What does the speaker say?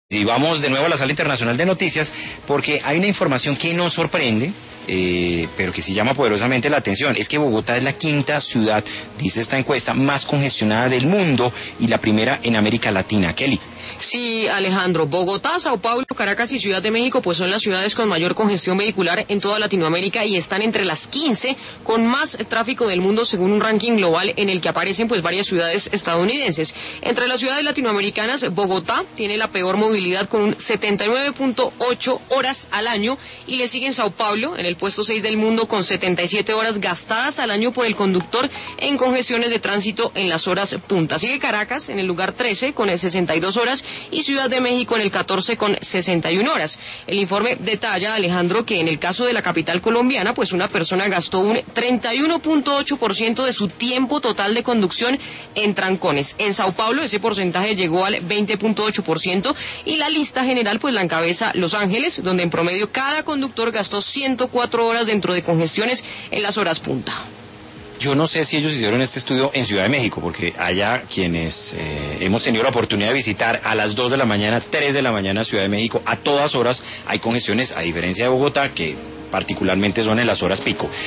Y vamos de nuevo a la sala internacional de noticias porque hay una información que nos sorprende, pero que sí llama poderosamente la atención. Es que Bogotá es la quinta ciudad, dice esta encuesta, más congestionada del mundo y la primera en América Latina. Kelly. Sí, Alejandro, Bogotá, Sao Paulo, Caracas y Ciudad de México pues son las ciudades con mayor congestión vehicular en toda Latinoamérica y están entre las 15 con más tráfico del mundo según un ranking global en el que aparecen pues varias ciudades estadounidenses. Entre las ciudades latinoamericanas, Bogotá tiene la peor movilidad con un 79.8 horas al año y le siguen Sao Paulo en el puesto 6 del mundo con 77 horas gastadas al año por el conductor en congestiones de tránsito en las horas punta. Sigue Caracas en el lugar 13 con 62 horas y Ciudad de México en el 14 con 61 horas. El informe detalla, Alejandro, que en el caso de la capital colombiana, pues una persona gastó un 31.8% de su tiempo total de conducción en trancones. En Sao Paulo ese porcentaje llegó al 20.8% y la lista general pues la encabeza Los Ángeles, donde en promedio cada conductor gastó 104 horas dentro de congestiones en las horas punta. Yo no sé si ellos hicieron este estudio en Ciudad de México, porque allá quienes hemos tenido la oportunidad de visitar a las 2 de la mañana, 3 de la mañana Ciudad de México, a todas horas hay congestiones, a diferencia de Bogotá, que particularmente son en las horas pico.